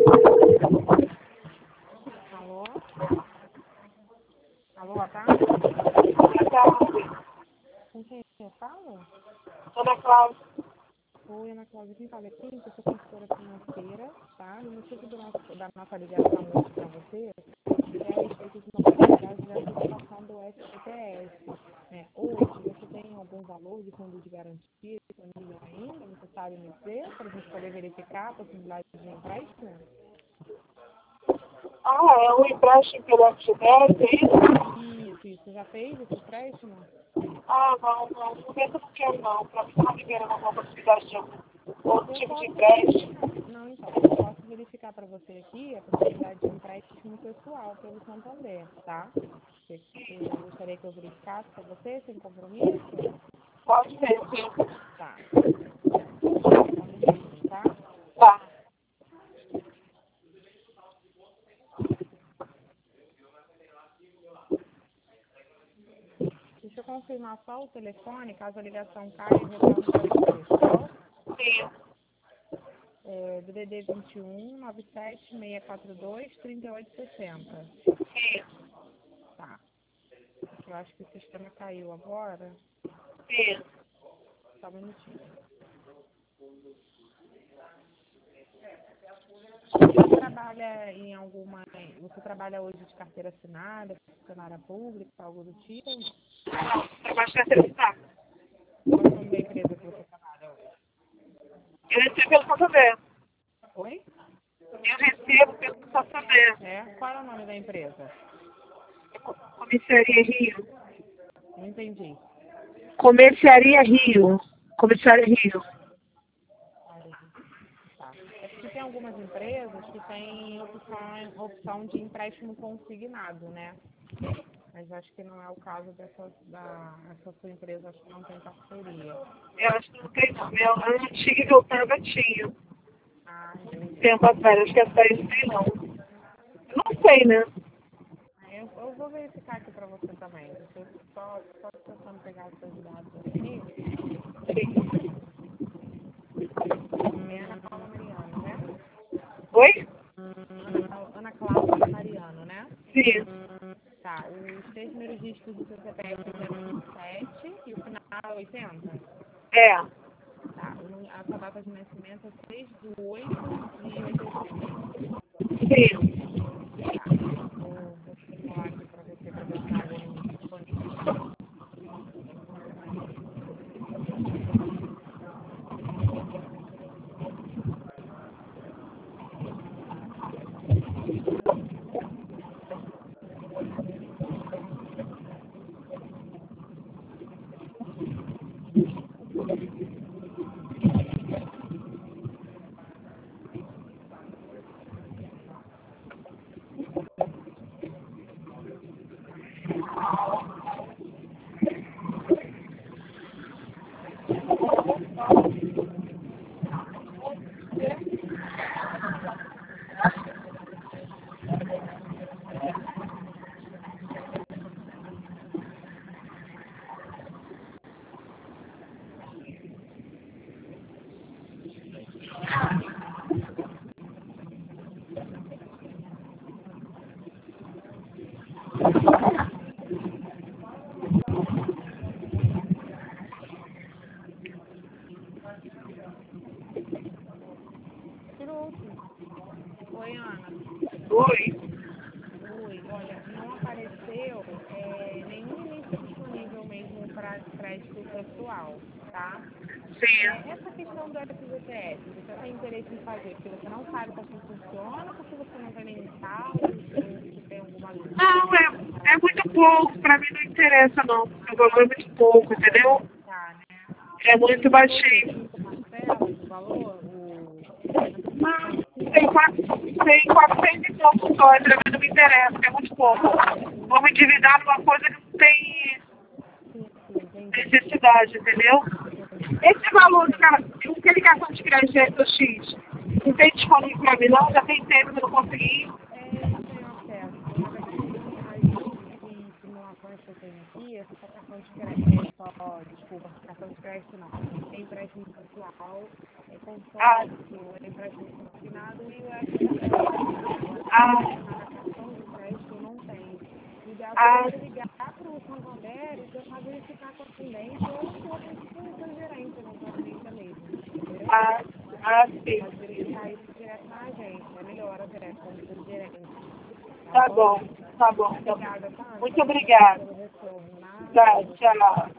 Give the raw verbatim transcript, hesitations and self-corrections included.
Alô? Alô, boa tarde? Boa tarde. Com quem eu falo? Ana Cláudia. Oi, Ana Cláudia, quem fala aqui? Eu sou consultora financeira, tá? O motivo do nosso, da nossa ligação hoje para você é a respeito de uma possibilidade de antecipação do F G T S. Né? Hoje, você tem algum valor de fundo de garantia disponível ainda? Você sabe me dizer? Para a gente poder verificar a possibilidade de empréstimo? Ah, é um empréstimo pelo F G T S, é isso? Isso, isso. Você já fez esse empréstimo? Ah, não, não. Não penso que quero não. Para você não me ver alguma possibilidade de algum outro Eu tipo de posso empréstimo. verificar. Não, então, eu posso verificar para você aqui a possibilidade de empréstimo pessoal pelo Santander, tá? Você, você gostaria que eu verificasse para você, sem compromisso? Pode ser, sim. Tá. Só um minutinho, tá? Tá. Deixa eu confirmar só o telefone, caso a ligação caia, eu retorno para você, tá bom? Sim. É, D D D vinte e um, nove sete seis quatro dois, três oito seis zero. Sim. Tá. Eu acho que o sistema caiu agora. Sim. Só um minutinho. Você trabalha em alguma. Você trabalha hoje de carteira assinada, funcionária pública, algo do tipo? Não, trabalho de acreditar. Qual é o nome da empresa que você trabalha hoje? Eu recebo pelo Santander. Oi? Eu recebo pelo Santander. É? Qual é o nome da empresa? Comerciaria Rio. Não entendi. Comerciaria Rio. Comerciaria Rio. Tá. É porque tem algumas empresas que têm opção, opção de empréstimo consignado, né? Mas acho que não é o caso dessa, da, essa sua empresa, acho que não tem parceria. Eu acho que não tem não. Meu antigo e voltava tinha. Ah, entendi. Tempo atrás, acho que essa aí não tem não. Não sei, né? Eu, eu vou verificar aqui para você também. Deixa eu só, só tentando pegar os seus dados aqui. É Ana Paula Mariano, né? Oi? Ana, Clau- Ana Cláudia Mariano, né? Sim. Tá, os três primeiros dígitos do seu C P F é zero vinte e sete e o final é oitenta. É. Tá, o nu- a sua data de nascimento é seis de oito de oitenta e seis. Sim. Tá, vou, vou simular aqui para você para ver se tem algum limite disponível. Truque. Oi, Ana. Oi. Oi, olha, não apareceu é, nenhum limite disponível mesmo para crédito pessoal, tá? É, Sim. essa questão do F G T S, você tem interesse em fazer porque você não sabe como funciona, porque você não tem nenhum saldo, ou você tem alguma dúvida Não, é, em é relação a muito isso? pouco. Pra mim não interessa, não. O valor é muito pouco, entendeu? Tá, né? É Você muito dividiu em baixinho. cinco parcelas o valor, o, Ah, em tem, cinco? quatro, tem quatrocentos e poucos só. Pra mim não me interessa, é muito pouco. Ah, Vou me entendi. endividar numa coisa que não tem Sim, sim, entendi. necessidade, entendeu? Entendi. Esse Tudo valor de bem. cara, aquele cartão de crédito X, não tem disponível pra mim não? Já tem tempo que eu não consegui. É, eu não tenho acesso. Na verdade, as dicas e simulações que eu tenho aqui é só cartão de crédito, é só, desculpa, cartão de crédito não. É empréstimo pessoal, é Ah, consórcio, é empréstimo consignado e o F G T S. Ah, na cartão de crédito não tem. O ideal ah, seria ligar para o Santander e tentar verificar com a atendente ou com o seu gerente, na sua agência mesmo, entendeu? ah, ah, sim, Pode verificar isso direto na agência, é melhor até com o seu gerente, tá tá bom? bom, tá bom, tá bom. Obrigada, tá? Muito obrigada. Pelo retorno. Nada, Tá, tchau. tchau.